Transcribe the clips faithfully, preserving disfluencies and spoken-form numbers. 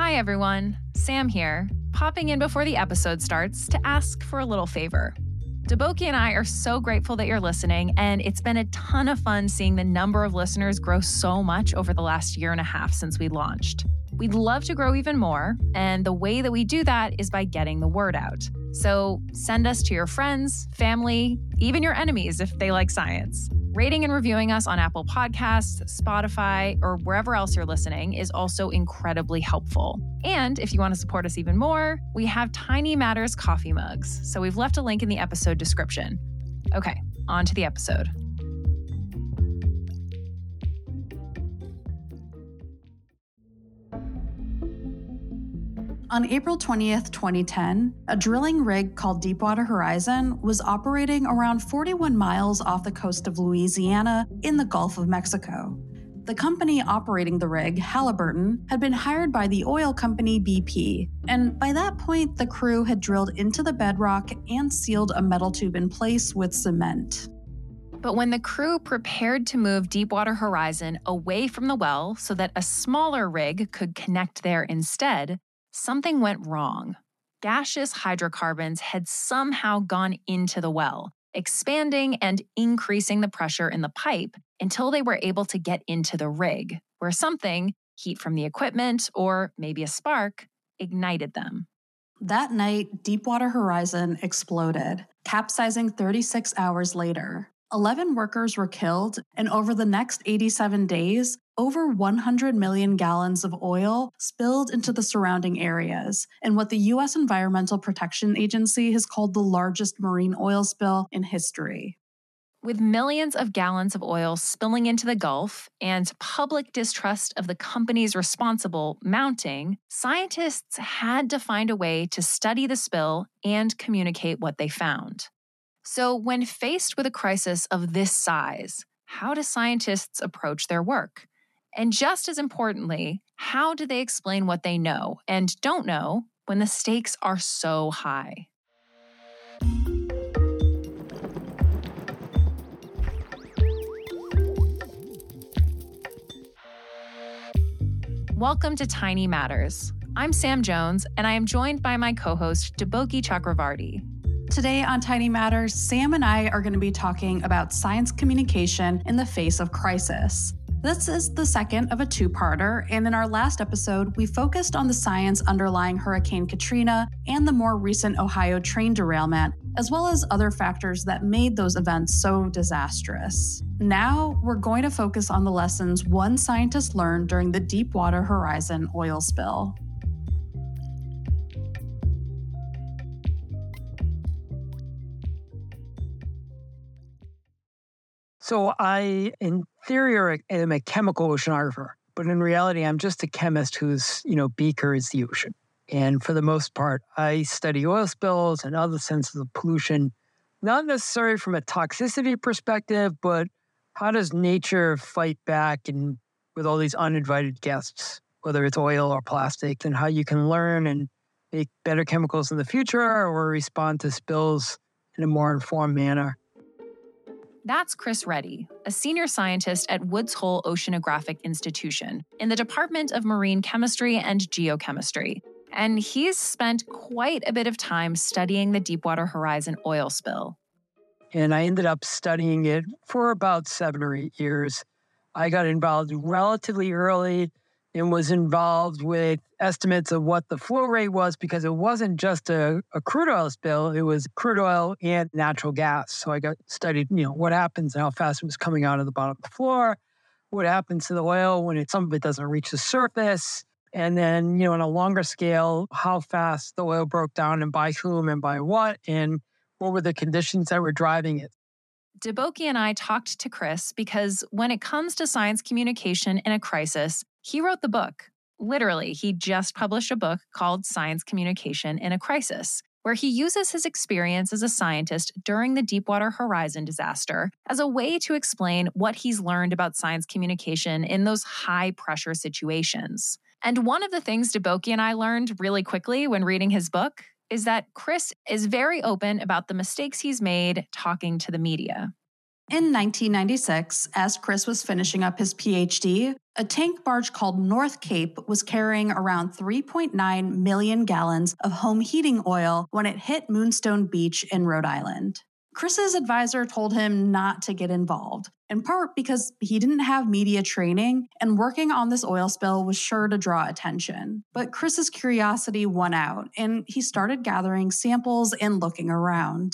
Hi, everyone. Sam here, popping in before the episode starts to ask for a little favor. Deboki and I are so grateful that you're listening, and it's been a ton of fun seeing the number of listeners grow so much over the last year and a half since we launched. We'd love to grow even more, and the way that we do that is by getting the word out. So send us to your friends, family, even your enemies if they like science. Rating and reviewing us on Apple Podcasts, Spotify, or wherever else you're listening is also incredibly helpful. And if you want to support us even more, we have Tiny Matters coffee mugs, so we've left a link in the episode description. Okay, on to the episode. On April twentieth, twenty ten, a drilling rig called Deepwater Horizon was operating around forty-one miles off the coast of Louisiana in the Gulf of Mexico. The company operating the rig, Halliburton, had been hired by the oil company B P, and by that point, the crew had drilled into the bedrock and sealed a metal tube in place with cement. But when the crew prepared to move Deepwater Horizon away from the well so that a smaller rig could connect there instead, something went wrong. Gaseous hydrocarbons had somehow gone into the well, expanding and increasing the pressure in the pipe until they were able to get into the rig, where something, heat from the equipment or maybe a spark, ignited them. That night, Deepwater Horizon exploded, capsizing thirty-six hours later. eleven workers were killed, and over the next eighty-seven days, over one hundred million gallons of oil spilled into the surrounding areas, in what the U S Environmental Protection Agency has called the largest marine oil spill in history. With millions of gallons of oil spilling into the Gulf and public distrust of the companies responsible mounting, scientists had to find a way to study the spill and communicate what they found. So when faced with a crisis of this size, how do scientists approach their work? And just as importantly, how do they explain what they know and don't know when the stakes are so high? Welcome to Tiny Matters. I'm Sam Jones, and I am joined by my co-host, Deboki Chakravarti. Today on Tiny Matters, Sam and I are going to be talking about science communication in the face of crisis. This is the second of a two-parter, and in our last episode, we focused on the science underlying Hurricane Katrina and the more recent Ohio train derailment, as well as other factors that made those events so disastrous. Now, we're going to focus on the lessons one scientist learned during the Deepwater Horizon oil spill. So I, in theory, are a- am a chemical oceanographer, but in reality, I'm just a chemist whose, you know, beaker is the ocean. And for the most part, I study oil spills and other senses of pollution, not necessarily from a toxicity perspective, but how does nature fight back and with all these uninvited guests, whether it's oil or plastic, and how you can learn and make better chemicals in the future or respond to spills in a more informed manner. That's Chris Reddy, a senior scientist at Woods Hole Oceanographic Institution in the Department of Marine Chemistry and Geochemistry. And he's spent quite a bit of time studying the Deepwater Horizon oil spill. And I ended up studying it for about seven or eight years. I got involved relatively early and was involved with estimates of what the flow rate was because it wasn't just a, a crude oil spill, it was crude oil and natural gas. So I got studied, you know, what happens and how fast it was coming out of the bottom of the floor, what happens to the oil when it, some of it doesn't reach the surface, and then, you know, on a longer scale, how fast the oil broke down and by whom and by what, and what were the conditions that were driving it. Deboki and I talked to Chris because when it comes to science communication in a crisis, he wrote the book. Literally, he just published a book called Science Communication in a Crisis, where he uses his experience as a scientist during the Deepwater Horizon disaster as a way to explain what he's learned about science communication in those high-pressure situations. And one of the things Deboki and I learned really quickly when reading his book is that Chris is very open about the mistakes he's made talking to the media. In nineteen ninety-six, as Chris was finishing up his P H D, a tank barge called North Cape was carrying around three point nine million gallons of home heating oil when it hit Moonstone Beach in Rhode Island. Chris's advisor told him not to get involved, in part because he didn't have media training and working on this oil spill was sure to draw attention. But Chris's curiosity won out, and he started gathering samples and looking around.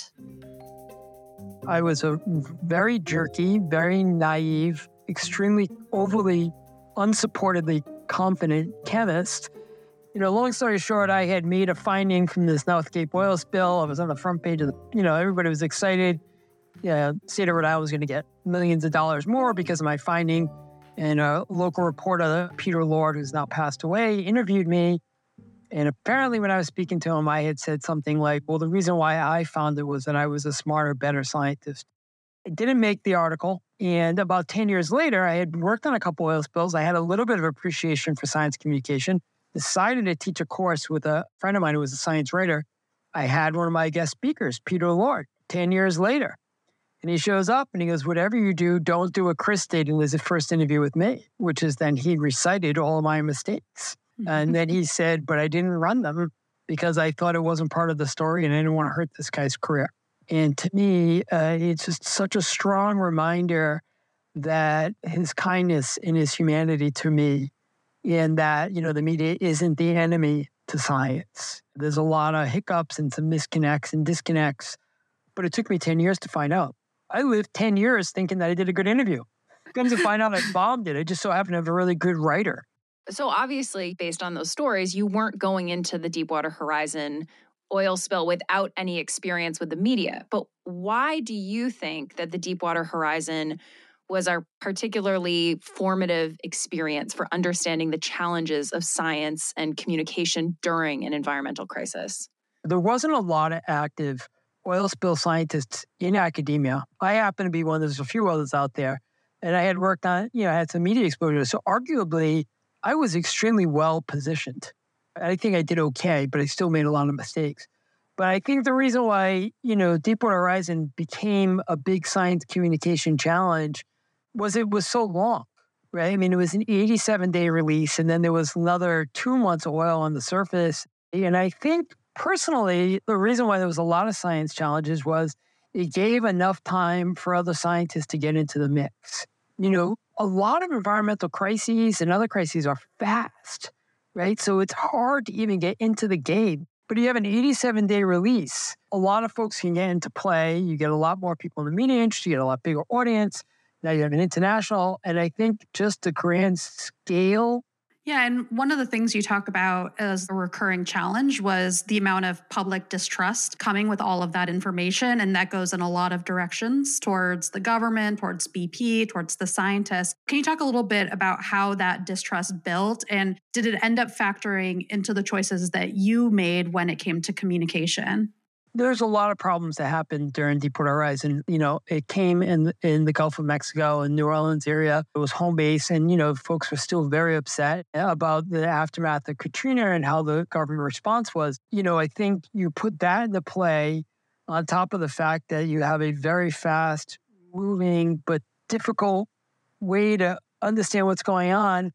I was a very jerky, very naive, extremely overly, unsupportedly confident chemist. You know, long story short, I had made a finding from this North Cape oil spill. I was on the front page of the, you know, everybody was excited. Yeah, state of Rhode Island was going to get millions of dollars more because of my finding. And a local reporter, Peter Lord, who's now passed away, interviewed me. And apparently when I was speaking to him, I had said something like, well, the reason why I found it was that I was a smarter, better scientist. I didn't make the article. And about ten years later, I had worked on a couple oil spills. I had a little bit of appreciation for science communication, decided to teach a course with a friend of mine who was a science writer. I had one of my guest speakers, Peter Lord, ten years later. And he shows up and he goes, whatever you do, don't do what Chris did in his first interview with me, which is then he recited all of my mistakes. And then he said, but I didn't run them because I thought it wasn't part of the story and I didn't want to hurt this guy's career. And to me, uh, it's just such a strong reminder that his kindness and his humanity to me, and that, you know, the media isn't the enemy to science. There's a lot of hiccups and some misconnects and disconnects, but it took me ten years to find out. I lived ten years thinking that I did a good interview. Comes to find out I bombed it. I just so happened to have a really good writer. So obviously, based on those stories, you weren't going into the Deepwater Horizon oil spill without any experience with the media. But why do you think that the Deepwater Horizon was a particularly formative experience for understanding the challenges of science and communication during an environmental crisis? There wasn't a lot of active oil spill scientists in academia. I happen to be one. There's a few others out there. And I had worked on, you know, I had some media exposure. So arguably, I was extremely well positioned. I think I did okay, but I still made a lot of mistakes. But I think the reason why, you know, Deepwater Horizon became a big science communication challenge was it was so long, right? I mean, it was an eighty-seven day release, and then there was another two months of oil on the surface. And I think personally, the reason why there was a lot of science challenges was it gave enough time for other scientists to get into the mix. You know, a lot of environmental crises and other crises are fast, right? So it's hard to even get into the game. But you have an eighty-seven day release. A lot of folks can get into play. You get a lot more people in the media industry, you get a lot bigger audience. Now you have an international. And I think just the grand scale. Yeah, and one of the things you talk about as a recurring challenge was the amount of public distrust coming with all of that information. And that goes in a lot of directions towards the government, towards B P, towards the scientists. Can you talk a little bit about how that distrust built? And did it end up factoring into the choices that you made when it came to communication? There's a lot of problems that happened during Deepwater Horizon. You know, it came in in the Gulf of Mexico and New Orleans area. It was home base, and, you know, folks were still very upset about the aftermath of Katrina and how the government response was. You know, I think you put that into play on top of the fact that you have a very fast moving but difficult way to understand what's going on.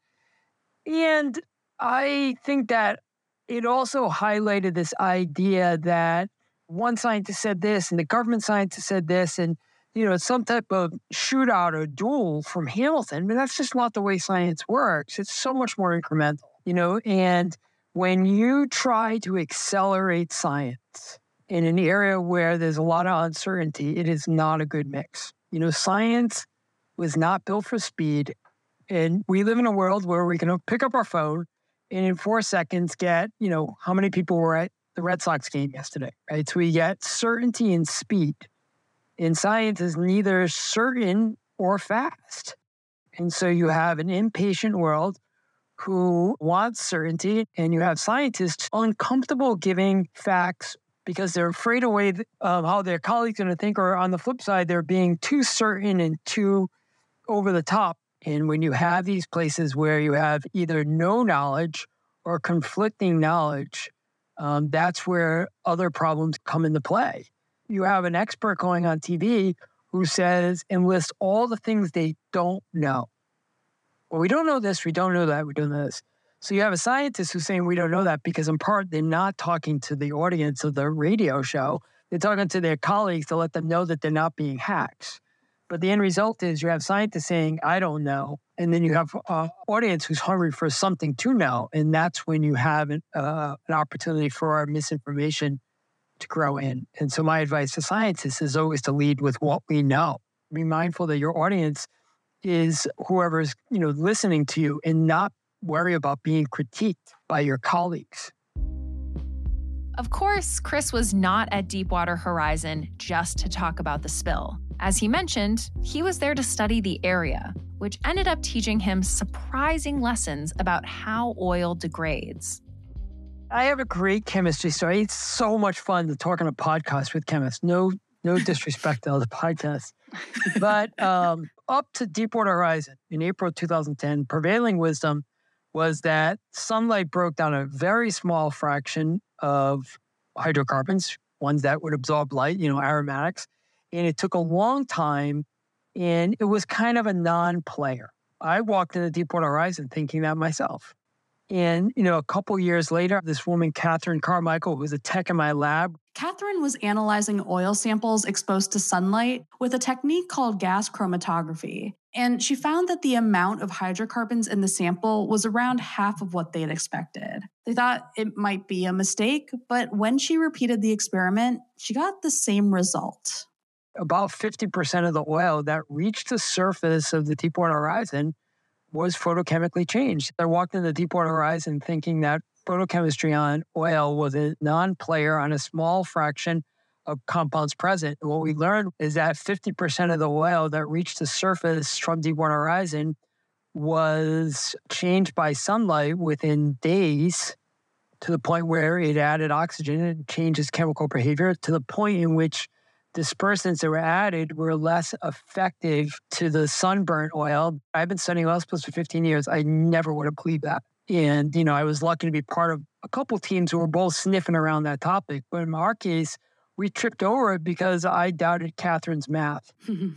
And I think that it also highlighted this idea that one scientist said this and the government scientist said this, and, you know, some type of shootout or duel from Hamilton. But that's just not the way science works. It's so much more incremental, you know, and when you try to accelerate science in an area where there's a lot of uncertainty, it is not a good mix. You know, science was not built for speed. And we live in a world where we can pick up our phone and in four seconds get, you know, how many people were at the Red Sox game yesterday, right? So we get certainty and speed. And science is neither certain or fast. And so you have an impatient world who wants certainty, and you have scientists uncomfortable giving facts because they're afraid of way of how their colleagues are going to think, or on the flip side, they're being too certain and too over the top. And when you have these places where you have either no knowledge or conflicting knowledge, Um, that's where other problems come into play. You have an expert going on T V who says and lists all the things they don't know. Well, we don't know this, we don't know that, we don't know this. So you have a scientist who's saying we don't know that because in part they're not talking to the audience of the radio show. They're talking to their colleagues to let them know that they're not being hacked. But the end result is you have scientists saying, I don't know. And then you have an audience who's hungry for something to know. And that's when you have an, uh, an opportunity for our misinformation to grow in. And so my advice to scientists is always to lead with what we know. Be mindful that your audience is whoever's, you know, listening to you and not worry about being critiqued by your colleagues. Of course, Chris was not at Deepwater Horizon just to talk about the spill. As he mentioned, he was there to study the area, which ended up teaching him surprising lessons about how oil degrades. I have a great chemistry story. It's so much fun to talk on a podcast with chemists. No, no disrespect to other podcasts. But um, up to Deepwater Horizon in April two thousand ten, prevailing wisdom was that sunlight broke down a very small fraction of hydrocarbons, ones that would absorb light, you know, aromatics. And it took a long time, and it was kind of a non-player. I walked into Deepwater Horizon thinking that myself. And, you know, a couple years later, this woman, Catherine Carmichael, who was a tech in my lab. Catherine was analyzing oil samples exposed to sunlight with a technique called gas chromatography. And she found that the amount of hydrocarbons in the sample was around half of what they had expected. They thought it might be a mistake, but when she repeated the experiment, she got the same result. About fifty percent of the oil that reached the surface of the Deepwater Horizon was photochemically changed. I walked into Deepwater Horizon thinking that photochemistry on oil was a non-player on a small fraction of compounds present. And what we learned is that fifty percent of the oil that reached the surface from Deepwater Horizon was changed by sunlight within days to the point where it added oxygen and changes chemical behavior to the point in which dispersants that were added were less effective to the sunburnt oil. I've been studying oil spills for fifteen years. I never would have believed that. And, you know, I was lucky to be part of a couple teams who were both sniffing around that topic. But in our case, we tripped over it because I doubted Catherine's math.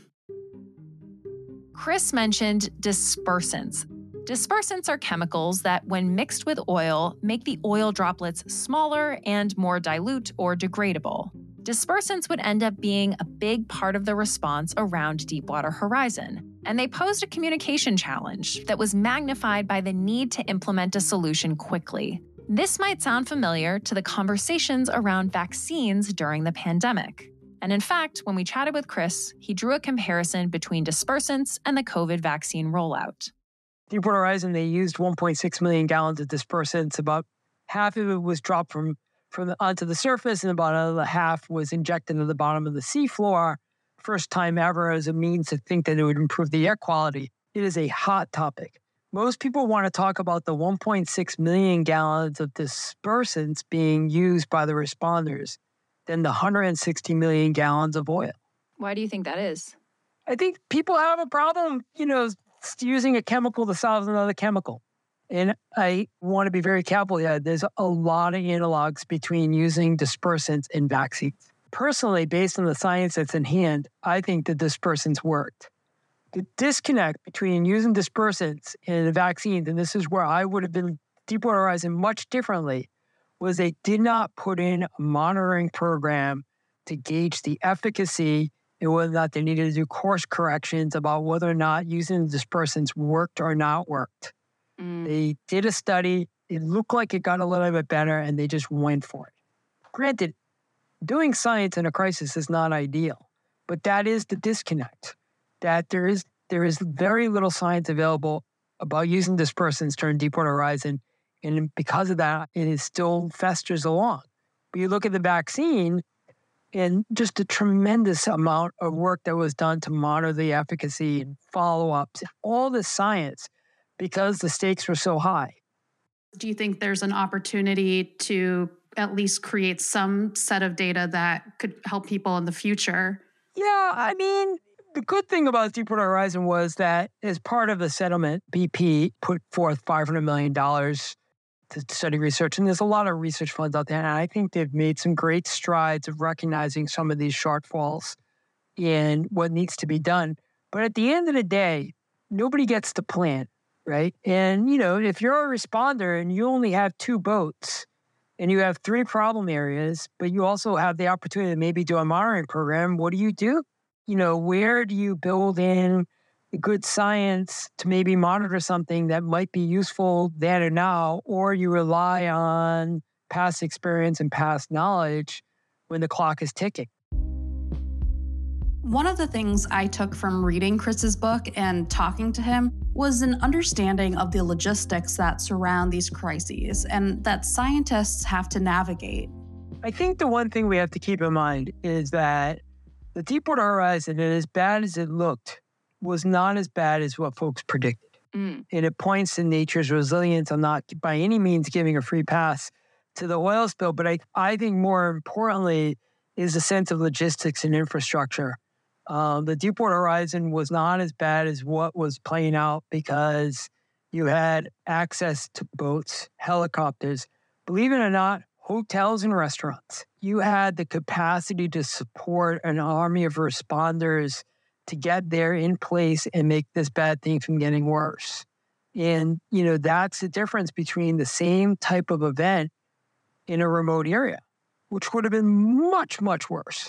Chris mentioned dispersants. Dispersants are chemicals that, when mixed with oil, make the oil droplets smaller and more dilute or degradable. Dispersants would end up being a big part of the response around Deepwater Horizon, and they posed a communication challenge that was magnified by the need to implement a solution quickly. This might sound familiar to the conversations around vaccines during the pandemic. And in fact, when we chatted with Chris, he drew a comparison between dispersants and the COVID vaccine rollout. Deepwater Horizon, they used one point six million gallons of dispersants. About half of it was dropped from from the, onto the surface, and about another half was injected into the bottom of the seafloor. First time ever as a means to think that it would improve the air quality. It is a hot topic. Most people want to talk about the one point six million gallons of dispersants being used by the responders than the one hundred sixty million gallons of oil. Why do you think that is? I think people have a problem, you know, using a chemical to solve another chemical. And I want to be very careful here. There's a lot of analogs between using dispersants and vaccines. Personally, based on the science that's in hand, I think the dispersants worked. The disconnect between using dispersants and the vaccines, and this is where I would have been Deepwater Horizon much differently, was they did not put in a monitoring program to gauge the efficacy and whether or not they needed to do course corrections about whether or not using the dispersants worked or not worked. Mm. They did a study. It looked like it got a little bit better, and they just went for it. Granted, doing science in a crisis is not ideal, but that is the disconnect, that there is there is very little science available about using dispersants during Deepwater Horizon, and because of that, it is still festers along. But you look at the vaccine, and just a tremendous amount of work that was done to monitor the efficacy and follow-ups, all the science, because the stakes were so high. Do you think there's an opportunity to at least create some set of data that could help people in the future? Yeah, I mean, the good thing about Deepwater Horizon was that as part of the settlement, B P put forth five hundred million dollars to study research. And there's a lot of research funds out there. And I think they've made some great strides of recognizing some of these shortfalls and what needs to be done. But at the end of the day, nobody gets to plan, right? And, you know, if you're a responder and you only have two boats and you have three problem areas, but you also have the opportunity to maybe do a monitoring program, what do you do? You know, where do you build in good science to maybe monitor something that might be useful then or now, or you rely on past experience and past knowledge when the clock is ticking? One of the things I took from reading Chris's book and talking to him was an understanding of the logistics that surround these crises and that scientists have to navigate. I think the one thing we have to keep in mind is that the Deepwater Horizon, as bad as it looked, was not as bad as what folks predicted. Mm. And it points to nature's resilience. I'm not by any means giving a free pass to the oil spill, but I, I think more importantly is a sense of logistics and infrastructure. Um, the Deepwater Horizon was not as bad as what was playing out because you had access to boats, helicopters, believe it or not, hotels and restaurants. You had the capacity to support an army of responders to get there in place and make this bad thing from getting worse. And, you know, that's the difference between the same type of event in a remote area, which would have been much, much worse.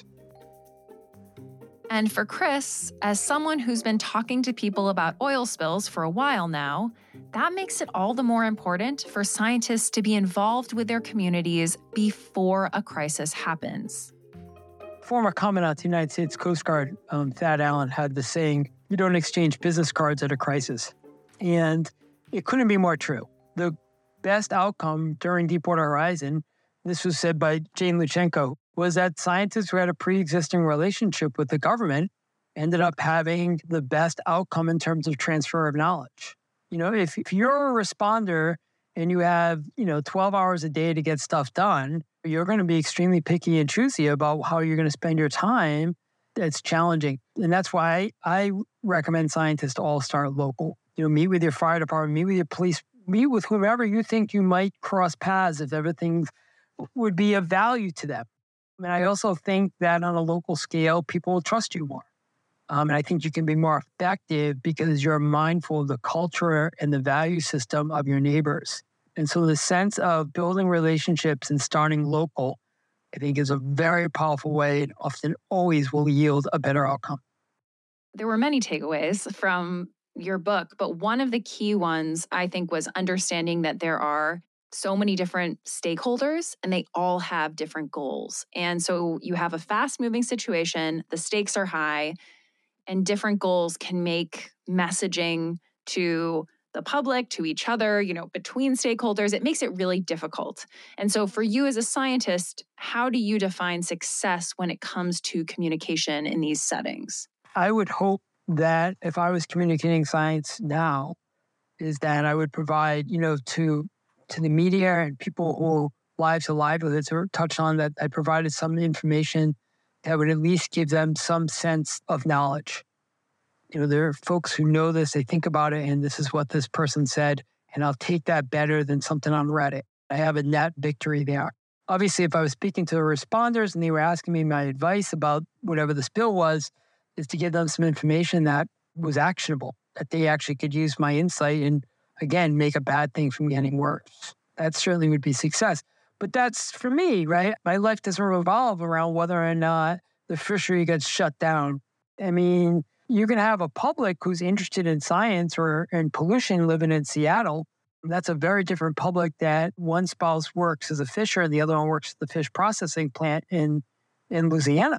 And for Chris, as someone who's been talking to people about oil spills for a while now, that makes it all the more important for scientists to be involved with their communities before a crisis happens. Former Commandant of the United States Coast Guard, um, Thad Allen, had the saying, "You don't exchange business cards at a crisis." And it couldn't be more true. The best outcome during Deepwater Horizon, this was said by Jane Luchenko, was that scientists who had a pre-existing relationship with the government ended up having the best outcome in terms of transfer of knowledge. You know, if, if you're a responder and you have, you know, twelve hours a day to get stuff done, you're going to be extremely picky and choosy about how you're going to spend your time. It's challenging. And that's why I recommend scientists to all start local. You know, meet with your fire department, meet with your police, meet with whomever you think you might cross paths if everything would be of value to them. And I also think that on a local scale, people will trust you more. Um, and I think you can be more effective because you're mindful of the culture and the value system of your neighbors. And so the sense of building relationships and starting local, I think, is a very powerful way and often always will yield a better outcome. There were many takeaways from your book, but one of the key ones, I think, was understanding that there are so many different stakeholders and they all have different goals. And so you have a fast-moving situation, the stakes are high, and different goals can make messaging to the public, to each other, you know, between stakeholders, it makes it really difficult. And so for you as a scientist, how do you define success when it comes to communication in these settings? I would hope that if I was communicating science now, is that I would provide, you know, to to the media and people who lives or livelihoods are touched on, that I provided some information that would at least give them some sense of knowledge. You know, there are folks who know this, they think about it, and this is what this person said, and I'll take that better than something on Reddit. I have a net victory there. Obviously, if I was speaking to the responders and they were asking me my advice about whatever the spill was, is to give them some information that was actionable, that they actually could use my insight and, again, make a bad thing from getting worse. That certainly would be success. But that's for me, right? My life doesn't revolve around whether or not the fishery gets shut down. I mean, you can have a public who's interested in science or in pollution living in Seattle. That's a very different public that one spouse works as a fisher and the other one works at the fish processing plant in, in Louisiana.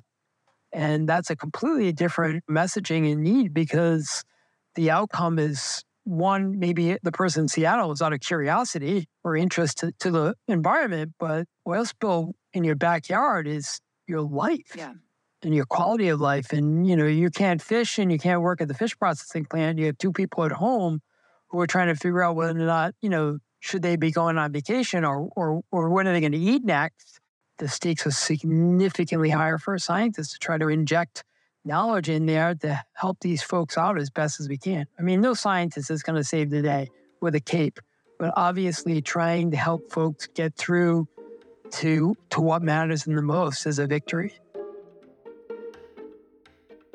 And that's a completely different messaging and need because the outcome is, one, maybe the person in Seattle is out of curiosity or interest to, to the environment, but oil spill in your backyard is your life. Yeah. And your quality of life. And, you know, you can't fish and you can't work at the fish processing plant. You have two people at home who are trying to figure out whether or not, you know, should they be going on vacation or or or when are they going to eat next? The stakes are significantly higher for scientists to try to inject knowledge in there to help these folks out as best as we can. I mean, no scientist is going to save the day with a cape, but obviously trying to help folks get through to to what matters in the most is a victory.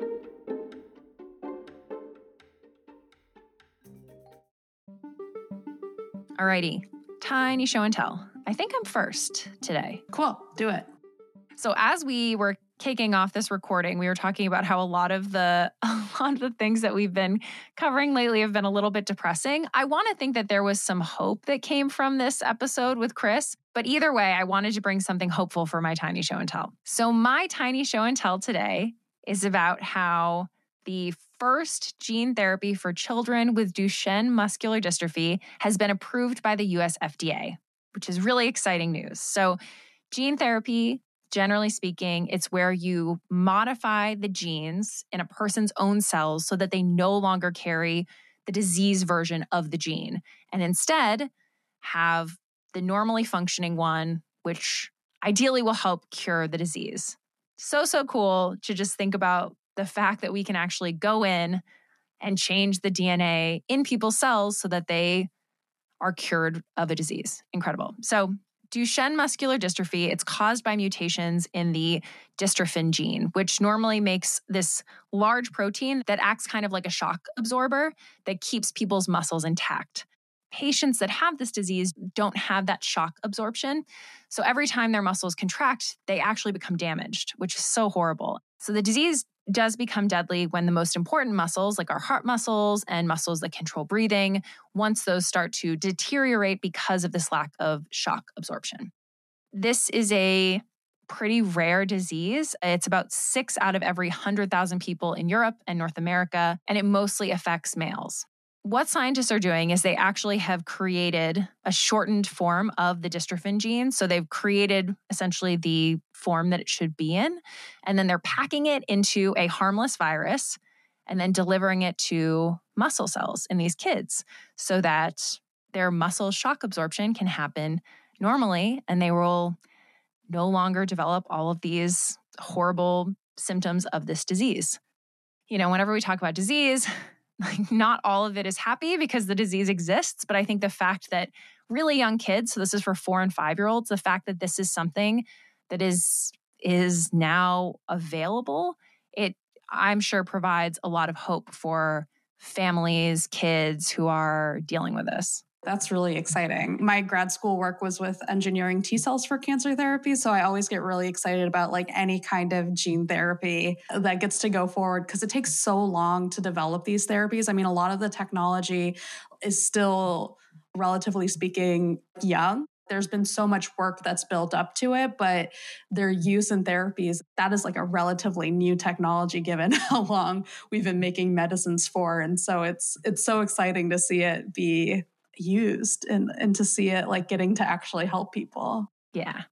Alrighty, tiny show and tell. I think I'm first today. Cool, do it. So as we were kicking off this recording, we were talking about how a lot of the a lot of the things that we've been covering lately have been a little bit depressing. I want to think that there was some hope that came from this episode with Chris, but either way, I wanted to bring something hopeful for my tiny show and tell. So my tiny show and tell today is about how the first gene therapy for children with Duchenne muscular dystrophy has been approved by the U S F D A, which is really exciting news. So gene therapy, generally speaking, it's where you modify the genes in a person's own cells so that they no longer carry the disease version of the gene and instead have the normally functioning one, which ideally will help cure the disease. So, so cool to just think about the fact that we can actually go in and change the D N A in people's cells so that they are cured of a disease. Incredible. So Duchenne muscular dystrophy, it's caused by mutations in the dystrophin gene, which normally makes this large protein that acts kind of like a shock absorber that keeps people's muscles intact. Patients that have this disease don't have that shock absorption. So every time their muscles contract, they actually become damaged, which is so horrible. So the disease does become deadly when the most important muscles, like our heart muscles and muscles that control breathing, once those start to deteriorate because of this lack of shock absorption. This is a pretty rare disease. It's about six out of every one hundred thousand people in Europe and North America, and it mostly affects males. What scientists are doing is they actually have created a shortened form of the dystrophin gene. So they've created essentially the form that it should be in, and then they're packing it into a harmless virus and then delivering it to muscle cells in these kids so that their muscle shock absorption can happen normally and they will no longer develop all of these horrible symptoms of this disease. You know, whenever we talk about disease, like not all of it is happy because the disease exists, but I think the fact that really young kids, so this is for four and five-year-olds, the fact that this is something that is is now available, it I'm sure provides a lot of hope for families, kids who are dealing with this. That's really exciting. My grad school work was with engineering T cells for cancer therapy. So I always get really excited about like any kind of gene therapy that gets to go forward because it takes so long to develop these therapies. I mean, a lot of the technology is still, relatively speaking, young. There's been so much work that's built up to it, but their use in therapies, that is like a relatively new technology given how long we've been making medicines for. And so it's it's so exciting to see it be used and, and to see it like getting to actually help people. Yeah.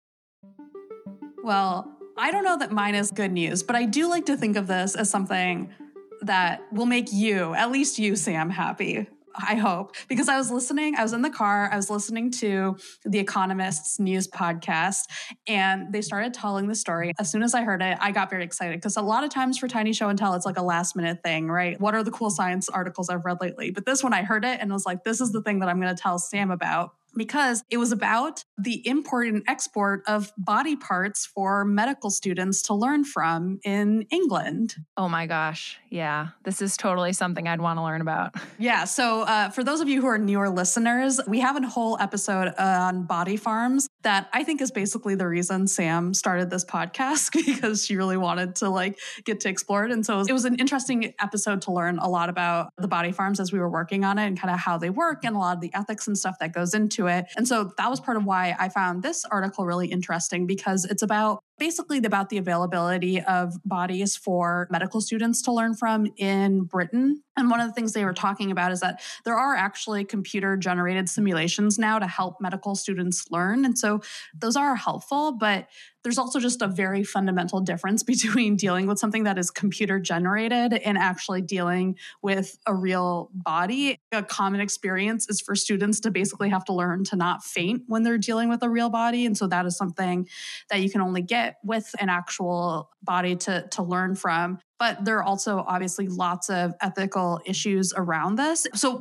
Well, I don't know that mine is good news, but I do like to think of this as something that will make you, at least you, Sam, happy. I hope, because I was listening, I was in the car, I was listening to The Economist's news podcast, and they started telling the story. As soon as I heard it, I got very excited because a lot of times for Tiny Show and Tell, it's like a last minute thing, right? What are the cool science articles I've read lately? But this one, I heard it and was like, this is the thing that I'm going to tell Sam about. Because it was about the import and export of body parts for medical students to learn from in England. Oh my gosh. Yeah. This is totally something I'd want to learn about. Yeah. So uh, for those of you who are newer listeners, we have a whole episode on body farms that I think is basically the reason Sam started this podcast because she really wanted to like get to explore it. And so it was an interesting episode to learn a lot about the body farms as we were working on it and kind of how they work and a lot of the ethics and stuff that goes into it. And so that was part of why I found this article really interesting because it's about basically about the availability of bodies for medical students to learn from in Britain. And one of the things they were talking about is that there are actually computer generated simulations now to help medical students learn. And so those are helpful, but there's also just a very fundamental difference between dealing with something that is computer generated and actually dealing with a real body. A common experience is for students to basically have to learn to not faint when they're dealing with a real body. And so that is something that you can only get with an actual body to, to learn from. But there are also obviously lots of ethical issues around this. So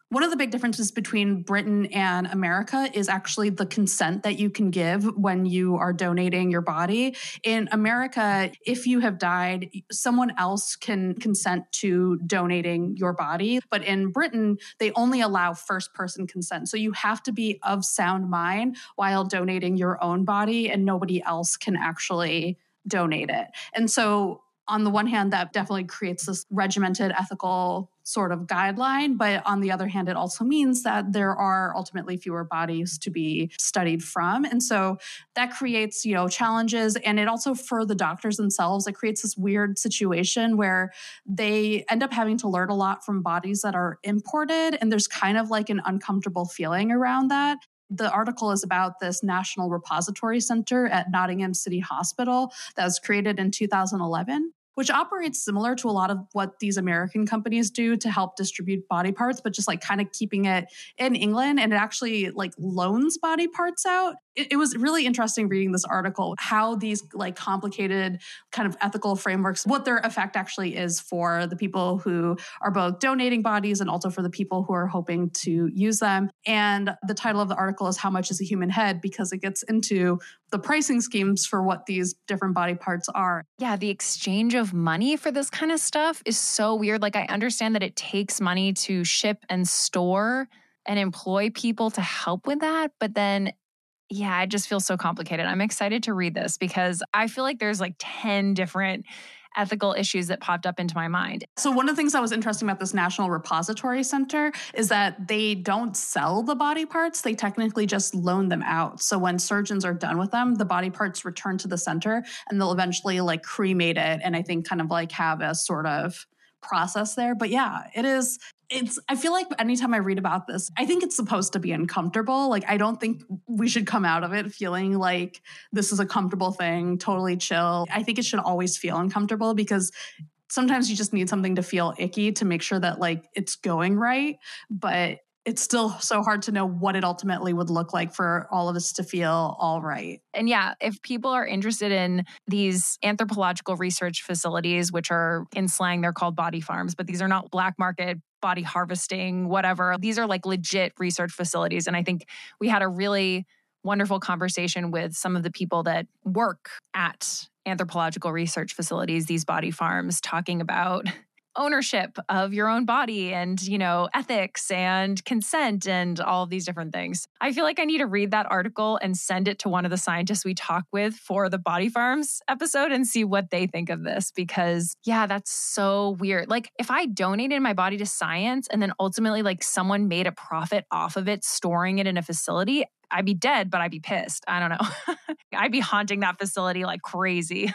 One of the big differences between Britain and America is actually the consent that you can give when you are donating your body. In America, if you have died, someone else can consent to donating your body. But in Britain, they only allow first-person consent. So you have to be of sound mind while donating your own body, and nobody else can actually donate it. And so on the one hand, that definitely creates this regimented ethical sort of guideline. But on the other hand, it also means that there are ultimately fewer bodies to be studied from. And so that creates, you know, challenges. And it also, for the doctors themselves, it creates this weird situation where they end up having to learn a lot from bodies that are imported. And there's kind of like an uncomfortable feeling around that. The article is about this National Repository Center at Nottingham City Hospital that was created in two thousand eleven, which operates similar to a lot of what these American companies do to help distribute body parts, but just like kind of keeping it in England. And it actually like loans body parts out. It, it was really interesting reading this article, how these like complicated kind of ethical frameworks, what their effect actually is for the people who are both donating bodies and also for the people who are hoping to use them. And the title of the article is How Much is a Human Head? Because it gets into the pricing schemes for what these different body parts are. Yeah, the exchange of money for this kind of stuff is so weird. Like, I understand that it takes money to ship and store and employ people to help with that. But then, yeah, it just feels so complicated. I'm excited to read this because I feel like there's like ten different ethical issues that popped up into my mind. So one of the things that was interesting about this National Repository Center is that they don't sell the body parts. They technically just loan them out. So when surgeons are done with them, the body parts return to the center and they'll eventually like cremate it and I think kind of like have a sort of process there. But yeah, it is... It's, I feel like anytime I read about this, I think it's supposed to be uncomfortable. Like, I don't think we should come out of it feeling like this is a comfortable thing, totally chill. I think it should always feel uncomfortable because sometimes you just need something to feel icky to make sure that like it's going right. But it's still so hard to know what it ultimately would look like for all of us to feel all right. And yeah, if people are interested in these anthropological research facilities, which are in slang, they're called body farms, but these are not black market body harvesting, whatever. These are like legit research facilities. And I think we had a really wonderful conversation with some of the people that work at anthropological research facilities, these body farms, talking about ownership of your own body and, you know, ethics and consent and all of these different things. I feel like I need to read that article and send it to one of the scientists we talk with for the Body Farms episode and see what they think of this because, yeah, that's so weird. Like, if I donated my body to science and then ultimately like someone made a profit off of it, storing it in a facility, I'd be dead, but I'd be pissed. I don't know. I'd be haunting that facility like crazy.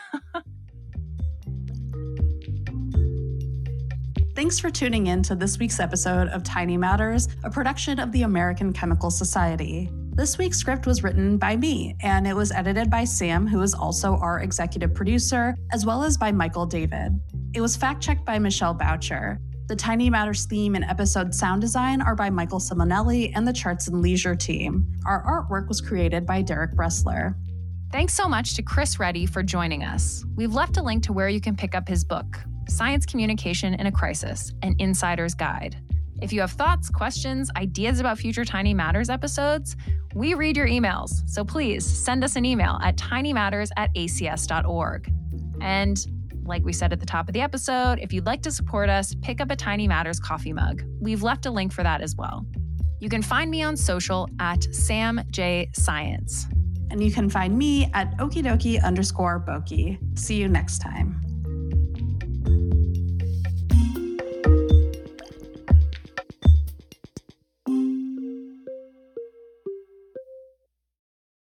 Thanks for tuning in to this week's episode of Tiny Matters, a production of the American Chemical Society. This week's script was written by me, and it was edited by Sam, who is also our executive producer, as well as by Michael David. It was fact-checked by Michelle Boucher. The Tiny Matters theme and episode sound design are by Michael Simonelli and the Charts and Leisure team. Our artwork was created by Derek Bressler. Thanks so much to Chris Reddy for joining us. We've left a link to where you can pick up his book, Science Communication in a Crisis, An Insider's Guide. If you have thoughts, questions, ideas about future Tiny Matters episodes, we read your emails. So please send us an email at tinymatters at a c s dot org. And like we said at the top of the episode, if you'd like to support us, pick up a Tiny Matters coffee mug. We've left a link for that as well. You can find me on social at Sam J Science. And you can find me at okidoki underscore Boki. See you next time.